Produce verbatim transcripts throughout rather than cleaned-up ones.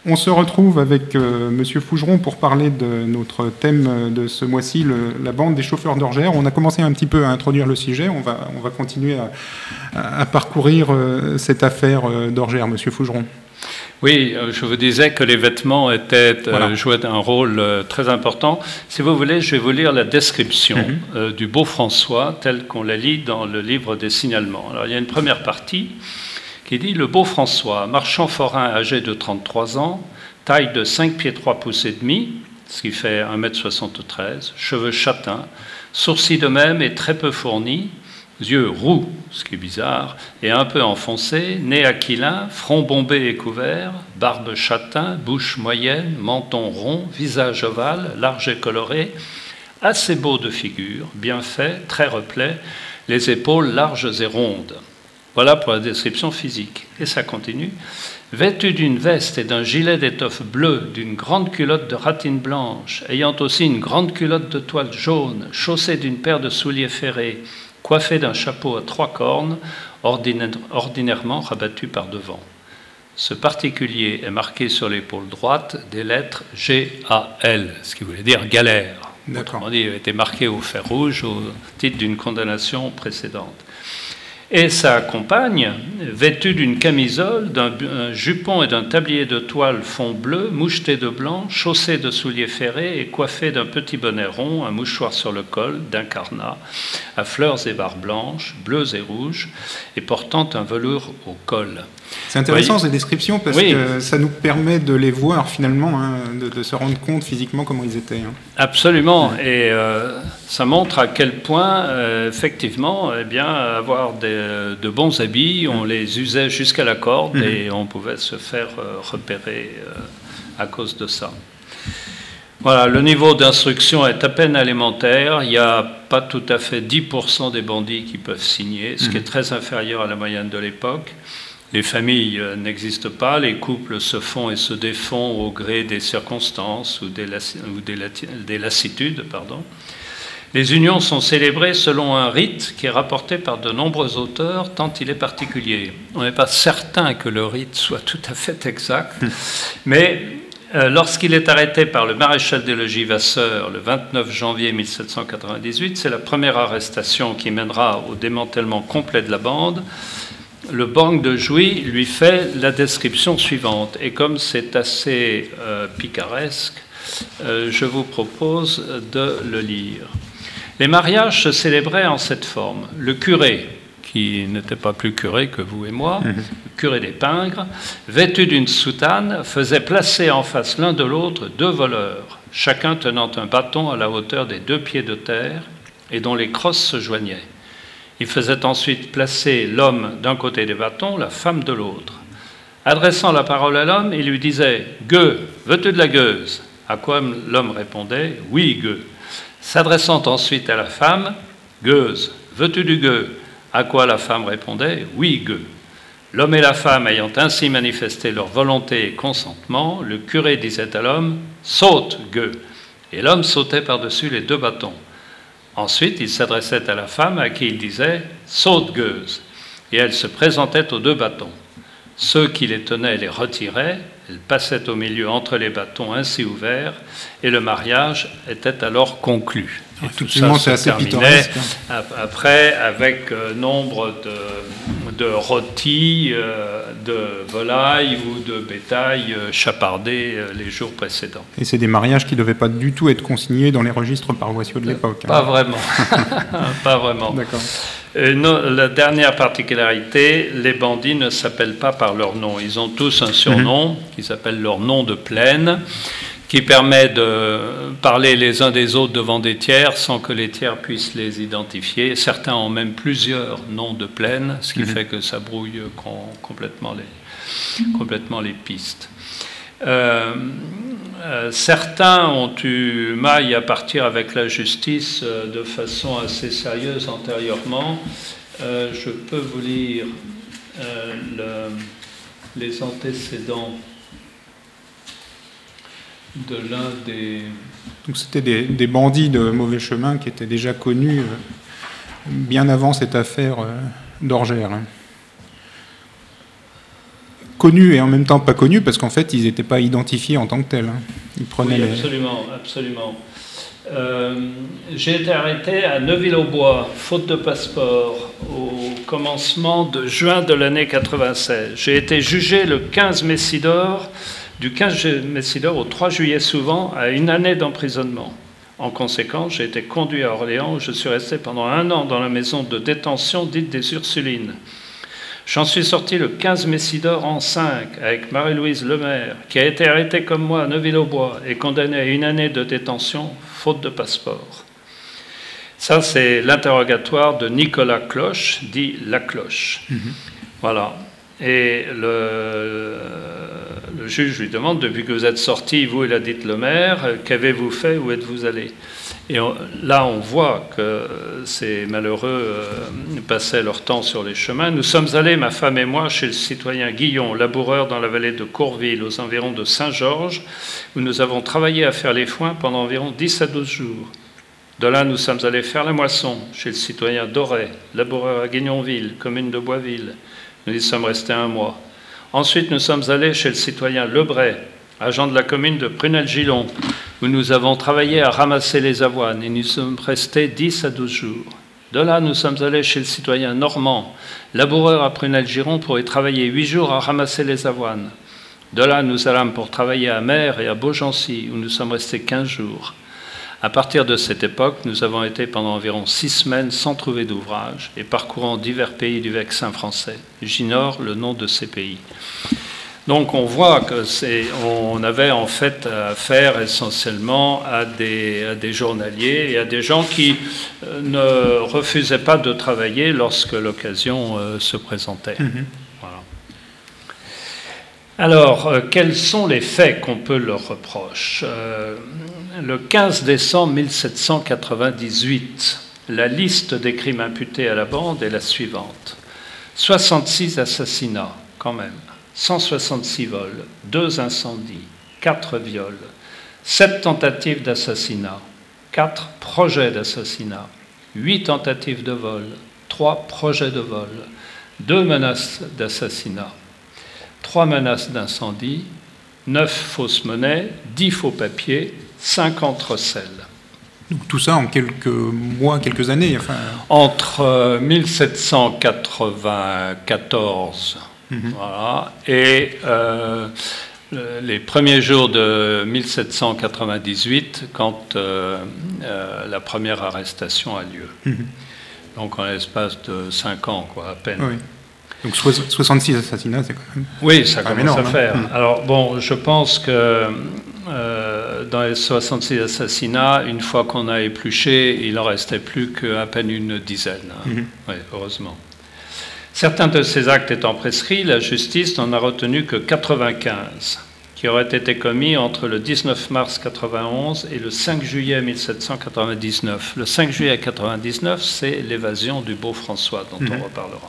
On se retrouve avec euh, Monsieur Fougeron pour parler de notre thème de ce mois-ci, le, la bande des chauffeurs d'orgères. On a commencé un petit peu à introduire le sujet. On va, on va continuer à, à, à parcourir euh, cette affaire euh, d'orgères, Monsieur Fougeron. Oui, je vous disais que les vêtements étaient, voilà. euh, jouaient un rôle euh, très important. Si vous voulez, je vais vous lire la description mm-hmm. euh, du Beau François telle qu'on la lit dans le livre des signalements. Alors, il y a une première partie qui dit « Le Beau François, marchand forain âgé de trente-trois ans, taille de cinq pieds trois pouces et demi, ce qui fait un mètre soixante-treize, cheveux châtains, sourcils de même et très peu fournis, yeux roux, ce qui est bizarre, et un peu enfoncés, nez aquilin, front bombé et couvert, barbe châtain, bouche moyenne, menton rond, visage ovale, large et coloré, assez beau de figure, bien fait, très replet, les épaules larges et rondes. » Voilà pour la description physique. Et ça continue. Vêtu d'une veste et d'un gilet d'étoffe bleue, d'une grande culotte de ratine blanche, ayant aussi une grande culotte de toile jaune, chaussé d'une paire de souliers ferrés, coiffé d'un chapeau à trois cornes, ordinairement rabattu par devant. Ce particulier est marqué sur l'épaule droite des lettres G A L, ce qui voulait dire galère. Autrement dit, il a été marqué au fer rouge au titre d'une condamnation précédente. Et sa compagne, vêtue d'une camisole, d'un jupon et d'un tablier de toile fond bleu, mouchetée de blanc, chaussée de souliers ferrés et coiffée d'un petit bonnet rond, un mouchoir sur le col, d'un carnat, à fleurs et barres blanches, bleues et rouges, et portant un velours au col. C'est intéressant ces descriptions parce oui. que ça nous permet de les voir finalement, hein, de, de se rendre compte physiquement comment ils étaient. Hein. Absolument, ouais. et euh, ça montre à quel point, euh, effectivement, eh bien, avoir des, de bons habits, on les usait jusqu'à la corde mmh. et on pouvait se faire euh, repérer euh, à cause de ça. Voilà, le niveau d'instruction est à peine élémentaire. Il n'y a pas tout à fait dix pour cent des bandits qui peuvent signer, ce mmh. qui est très inférieur à la moyenne de l'époque. Les familles n'existent pas, les couples se font et se défont au gré des circonstances ou des, lass- ou des, lati- des lassitudes. Pardon. Les unions sont célébrées selon un rite qui est rapporté par de nombreux auteurs, tant il est particulier. On n'est pas certain que le rite soit tout à fait exact, mais euh, lorsqu'il est arrêté par le maréchal des logis Vasseur le vingt-neuf janvier mille sept cent quatre-vingt-dix-huit, c'est la première arrestation qui mènera au démantèlement complet de la bande. Le banc de Jouy lui fait la description suivante. Et comme c'est assez euh, picaresque, euh, je vous propose de le lire. Les mariages se célébraient en cette forme. Le curé, qui n'était pas plus curé que vous et moi, mmh. le curé d'Épingre, vêtu d'une soutane, faisait placer en face l'un de l'autre deux voleurs, chacun tenant un bâton à la hauteur des deux pieds de terre et dont les crosses se joignaient. Il faisait ensuite placer l'homme d'un côté des bâtons, la femme de l'autre. Adressant la parole à l'homme, il lui disait « Gueux, veux-tu de la gueuse ?» À quoi l'homme répondait « Oui, gueux ». S'adressant ensuite à la femme « Gueuse, veux-tu du gueux ?» À quoi la femme répondait « Oui, gueux ». L'homme et la femme ayant ainsi manifesté leur volonté et consentement, le curé disait à l'homme « Saute, gueux !» Et l'homme sautait par-dessus les deux bâtons. Ensuite, il s'adressait à la femme à qui il disait « Saute, gueuse !» Et elle se présentait aux deux bâtons. Ceux qui les tenaient les retiraient, elle passait au milieu entre les bâtons ainsi ouverts, et le mariage était alors conclu. Et tout ça se terminait après avec euh, nombre de, de rôtis, euh, de volailles ou de bétail euh, chapardés euh, les jours précédents. Et c'est des mariages qui ne devaient pas du tout être consignés dans les registres paroissiaux de l'époque. Pas hein. vraiment. Pas vraiment. D'accord. Euh, no, la dernière particularité, les bandits ne s'appellent pas par leur nom. Ils ont tous un surnom mmh. qui s'appelle leur nom de plaine, qui permet de parler les uns des autres devant des tiers sans que les tiers puissent les identifier. Certains ont même plusieurs noms de plaine, ce qui mmh. fait que ça brouille complètement les, complètement les pistes. Euh, euh, certains ont eu maille à partir avec la justice euh, de façon assez sérieuse antérieurement. Euh, je peux vous lire euh, le, les antécédents de l'un des... Donc c'était des, des bandits de mauvais chemin qui étaient déjà connus euh, bien avant cette affaire euh, d'orgères. Hein. connus et en même temps pas connus, parce qu'en fait, ils n'étaient pas identifiés en tant que tels. Hein. Ils prenaient oui, les... absolument, absolument. Euh, j'ai été arrêté à Neuville-aux-Bois, faute de passeport, au commencement de juin de l'année quatre-vingt-seize. J'ai été jugé le quinze Messidor, du quinze Messidor au trois juillet souvent, à une année d'emprisonnement. En conséquence, j'ai été conduit à Orléans, où je suis resté pendant un an dans la maison de détention dite des Ursulines. J'en suis sorti le quinze Messidor en cinq, avec Marie-Louise Lemaire, qui a été arrêtée comme moi à Neuville-aux-Bois et condamnée à une année de détention, faute de passeport. Ça, c'est l'interrogatoire de Nicolas Cloche, dit La Cloche. Mmh. Voilà. Et le, le juge lui demande, depuis que vous êtes sorti, vous et la dite Lemaire, qu'avez-vous fait, où êtes-vous allé? Et on, là, on voit que ces malheureux euh, passaient leur temps sur les chemins. Nous sommes allés, ma femme et moi, chez le citoyen Guillon, laboureur dans la vallée de Courville, aux environs de Saint-Georges, où nous avons travaillé à faire les foins pendant environ dix à douze jours. De là, nous sommes allés faire la moisson chez le citoyen Doré, laboureur à Guignonville, commune de Boisville. Nous y sommes restés un mois. Ensuite, nous sommes allés chez le citoyen Lebray, agent de la commune de Prunel-Gillon, où nous avons travaillé à ramasser les avoines et nous sommes restés dix à douze jours. De là, nous sommes allés chez le citoyen Normand, laboureur à Prunel-Gillon, pour y travailler huit jours à ramasser les avoines. De là, nous allâmes pour travailler à Mer et à Beaugency, où nous sommes restés quinze jours. À partir de cette époque, nous avons été pendant environ six semaines sans trouver d'ouvrage et parcourant divers pays du Vexin français. J'ignore le nom de ces pays. Donc on voit que c'est, on avait en fait affaire essentiellement à des, à des journaliers et à des gens qui ne refusaient pas de travailler lorsque l'occasion se présentait. Mmh. Voilà. Alors, euh, quels sont les faits qu'on peut leur reprocher? euh, Le quinze décembre mille sept cent quatre-vingt-dix-huit, la liste des crimes imputés à la bande est la suivante. soixante-six assassinats, quand même, cent soixante-six vols, deux incendies, quatre viols, sept tentatives d'assassinat, quatre projets d'assassinat, huit tentatives de vol, trois projets de vol, deux menaces d'assassinat, trois menaces d'incendie, neuf fausses monnaies, dix faux papiers, cinquante recels. Donc tout ça en quelques mois, quelques années enfin... Entre euh, mille sept cent quatre-vingt-quatorze mmh. voilà, et euh, les premiers jours de mille sept cent quatre-vingt-dix-huit, quand euh, euh, la première arrestation a lieu. Mmh. Donc en l'espace de cinq ans, quoi, à peine. Oui. Donc soixante-six assassinats, c'est quand même... Oui, ça commence énorme, à faire. hein. Alors bon, je pense que euh, dans les soixante-six assassinats, une fois qu'on a épluché, il n'en restait plus qu'à peine une dizaine. Hein. Mm-hmm. Oui, heureusement. Certains de ces actes étant prescrits, la justice n'en a retenu que quatre-vingt-quinze, qui auraient été commis entre le dix-neuf mars quatre-vingt-onze et le cinq juillet mille sept cent quatre-vingt-dix-neuf. Le cinq juillet quatre-vingt-dix-neuf, c'est l'évasion du Beau-François, dont mm-hmm. on reparlera.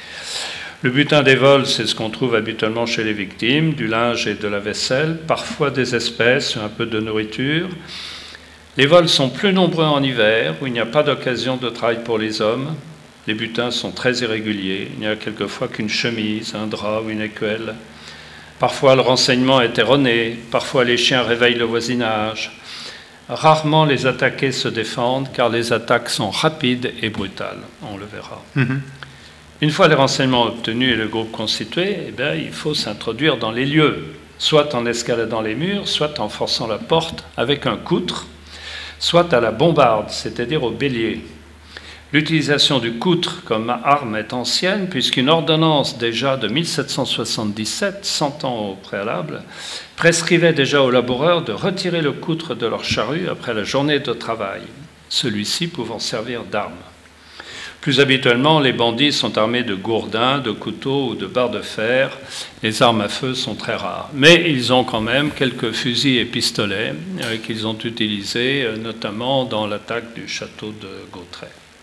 Le butin des vols, c'est ce qu'on trouve habituellement chez les victimes, du linge et de la vaisselle, parfois des espèces, un peu de nourriture. Les vols sont plus nombreux en hiver, où il n'y a pas d'occasion de travail pour les hommes. Les butins sont très irréguliers, il n'y a quelquefois qu'une chemise, un drap ou une écuelle. Parfois le renseignement est erroné, parfois les chiens réveillent le voisinage. Rarement les attaqués se défendent, car les attaques sont rapides et brutales, on le verra. Mm-hmm. Une fois les renseignements obtenus et le groupe constitué, eh bien, il faut s'introduire dans les lieux, soit en escaladant les murs, soit en forçant la porte avec un coutre, soit à la bombarde, c'est-à-dire au bélier. L'utilisation du coutre comme arme est ancienne, puisqu'une ordonnance déjà de mille sept cent soixante-dix-sept, cent ans au préalable, prescrivait déjà aux laboureurs de retirer le coutre de leur charrue après la journée de travail, celui-ci pouvant servir d'arme. Plus habituellement, les bandits sont armés de gourdins, de couteaux ou de barres de fer. Les armes à feu sont très rares. Mais ils ont quand même quelques fusils et pistolets euh, qu'ils ont utilisés, euh, notamment dans l'attaque du château de Gautray.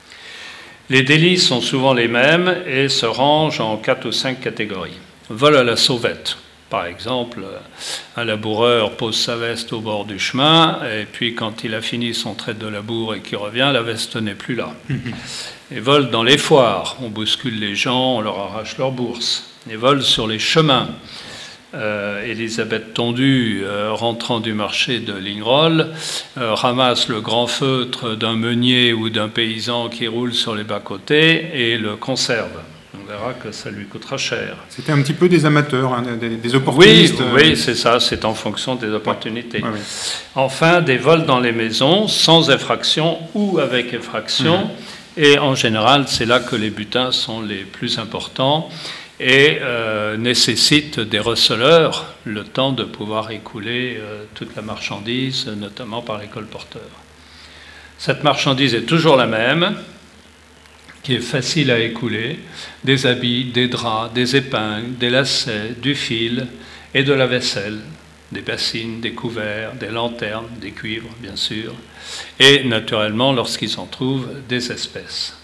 Les délits sont souvent les mêmes et se rangent en quatre ou cinq catégories. Vol à la sauvette. Par exemple, un laboureur pose sa veste au bord du chemin, et puis quand il a fini son trait de labour et qu'il revient, la veste n'est plus là. Et vol dans les foires. On bouscule les gens, on leur arrache leur bourse. les vols sur les chemins. Euh, Elisabeth Tondu, euh, rentrant du marché de Lignerolles, euh, ramasse le grand feutre d'un meunier ou d'un paysan qui roule sur les bas-côtés et le conserve. On verra que ça lui coûtera cher. C'était un petit peu des amateurs, hein, des, des opportunistes. Oui, oui, c'est ça, c'est en fonction des opportunités. Ouais, ouais. Enfin, des vols dans les maisons, sans effraction ou avec effraction. Mmh. Et en général, c'est là que les butins sont les plus importants et euh, nécessitent des receleurs, le temps de pouvoir écouler euh, toute la marchandise, notamment par les colporteurs. Cette marchandise est toujours la même, qui est facile à écouler, des habits, des draps, des épingles, des lacets, du fil et de la vaisselle, des bassines, des couverts, des lanternes, des cuivres, bien sûr, et naturellement, lorsqu'ils en trouvent, des espèces.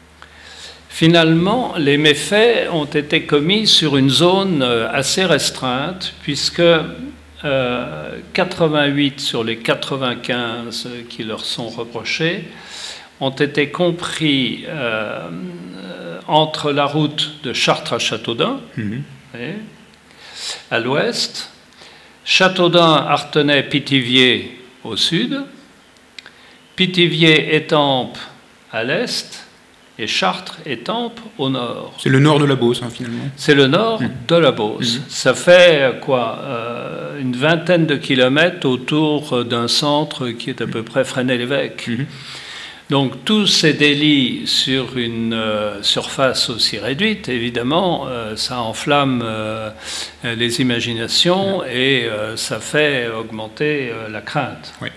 Finalement, les méfaits ont été commis sur une zone assez restreinte, puisque euh, quatre-vingt-huit sur les quatre-vingt-quinze qui leur sont reprochés ont été compris euh, entre la route de Chartres à Châteaudun, mmh. à l'ouest, Châteaudun, Artenay, Pithiviers au sud, Pithiviers, Étampes à l'est, et Chartres, Étampes au nord. C'est le nord de la Beauce, hein, finalement. C'est le nord mmh. de la Beauce. Mmh. Ça fait quoi euh, une vingtaine de kilomètres autour d'un centre qui est à peu près Fresnay-l'Évêque. Mmh. Donc tous ces délits sur une euh, surface aussi réduite, évidemment, euh, ça enflamme euh, les imaginations et euh, ça fait augmenter euh, la crainte. Oui.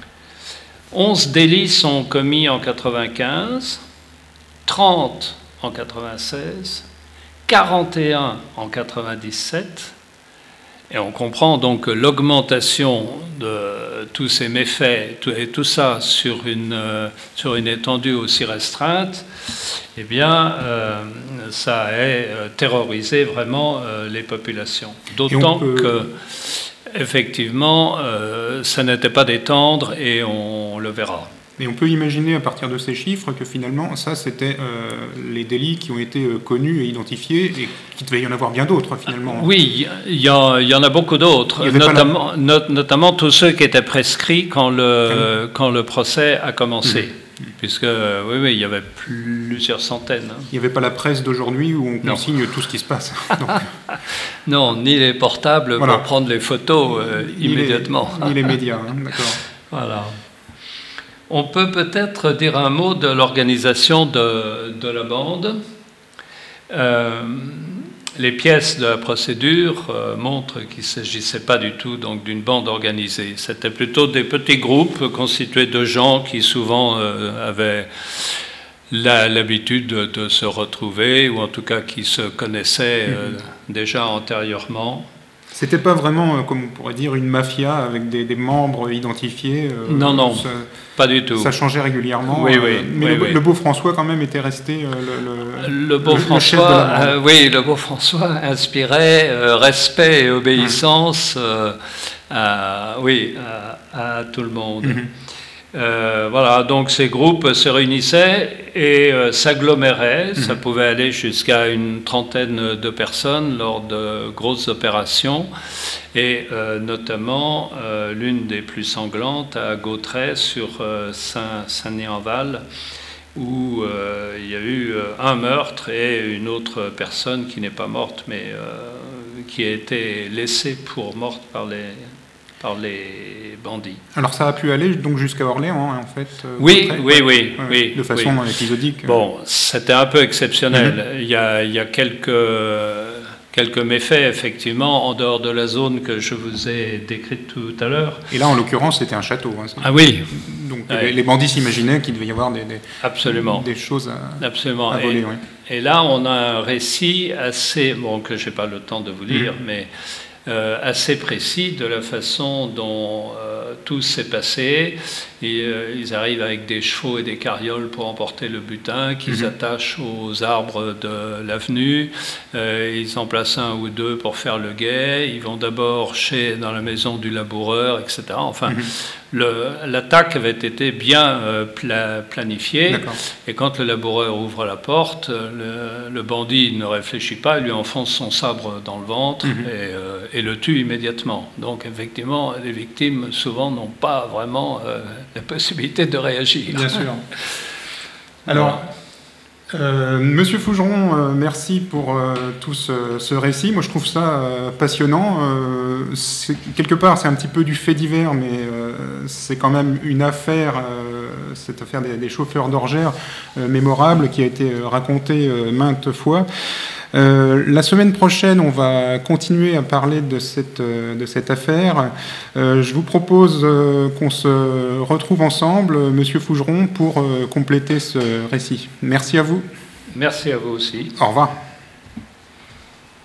onze délits sont commis en quatre-vingt-quinze, trente en quatre-vingt-seize, quarante et un en quatre-vingt-dix-sept. Et on comprend donc que l'augmentation de tous ces méfaits et tout ça sur une, euh, sur une étendue aussi restreinte, eh bien, euh, ça a euh, terrorisé vraiment euh, les populations. D'autant peut... que, effectivement, euh, ça n'était pas d'étendre et on le verra. Et on peut imaginer à partir de ces chiffres que finalement, ça, c'était euh, les délits qui ont été euh, connus et identifiés et qu'il devait y en avoir bien d'autres finalement. Oui, il y, y en a beaucoup d'autres, notamment, la... not, notamment tous ceux qui étaient prescrits quand le, quand le procès a commencé. Mmh. Puisque, oui, oui, il y avait plusieurs centaines. Il n'y avait pas la presse d'aujourd'hui où on consigne tout ce qui se passe. Donc... non, ni les portables voilà. pour prendre les photos euh, ni immédiatement. Les, ni les médias, hein, d'accord. Voilà. On peut peut-être dire un mot de l'organisation de, de la bande. Euh, les pièces de la procédure euh, montrent qu'il ne s'agissait pas du tout donc, d'une bande organisée. C'était plutôt des petits groupes constitués de gens qui souvent euh, avaient la, l'habitude de, de se retrouver, ou en tout cas qui se connaissaient euh, mmh. déjà antérieurement. C'était pas vraiment, euh, comme on pourrait dire, une mafia avec des, des membres identifiés. Euh, non, non, ça, pas du tout. Ça changeait régulièrement. Oui, oui. Euh, mais oui, le, oui. le beau François, quand même, était resté euh, le, le, le, beau le, François, le chef de la bande. Euh, oui, le beau François inspirait euh, respect et obéissance mmh. euh, à, oui, à, à tout le monde. Mmh. Euh, voilà, donc ces groupes se réunissaient et euh, s'aggloméraient. Mmh. Ça pouvait aller jusqu'à une trentaine de personnes lors de grosses opérations. Et euh, notamment, euh, l'une des plus sanglantes à Gautray sur euh, Saint, Saint-Denis-en-Val, où euh, il y a eu euh, un meurtre et une autre personne qui n'est pas morte, mais euh, qui a été laissée pour morte par les... par les bandits. Alors ça a pu aller donc jusqu'à Orléans, hein, en fait. Euh, oui, après, oui, ouais, oui, ouais, oui. De façon oui. épisodique. Bon, c'était un peu exceptionnel. Mm-hmm. Il y a, il y a quelques, quelques méfaits, effectivement, en dehors de la zone que je vous ai décrite tout à l'heure. Et là, en l'occurrence, c'était un château. Hein, ah oui. Donc ouais. les, les bandits s'imaginaient qu'il devait y avoir des, des, Absolument. des choses à, Absolument. à voler. Et, oui. et là, on a un récit assez, bon, que je n'ai pas le temps de vous lire, mm-hmm. mais... Euh, assez précis de la façon dont euh, tout s'est passé. Ils, euh, ils arrivent avec des chevaux et des carrioles pour emporter le butin qu'ils mmh. attachent aux arbres de l'avenue. Euh, ils en placent un ou deux pour faire le guet. Ils vont d'abord chez, dans la maison du laboureur, et cetera. Enfin, mmh. l'attaque avait été bien euh, pla, planifiée. Et quand le laboureur ouvre la porte, le, le bandit ne réfléchit pas, il lui enfonce son sabre dans le ventre mmh. et, euh, et le tue immédiatement. Donc, effectivement, les victimes, souvent, n'ont pas vraiment euh, la possibilité de réagir. Bien sûr. Alors, euh, Monsieur Fougeron, euh, merci pour euh, tout ce, ce récit. Moi, je trouve ça euh, passionnant. Euh, quelque part, c'est un petit peu du fait divers, mais euh, c'est quand même une affaire, euh, cette affaire des, des chauffeurs d'orgères, euh, mémorable, qui a été racontée euh, maintes fois. Euh, la semaine prochaine, on va continuer à parler de cette, euh, de cette affaire. Euh, je vous propose euh, qu'on se retrouve ensemble, Monsieur Fougeron, pour euh, compléter ce récit. Merci à vous. Merci à vous aussi. Au revoir.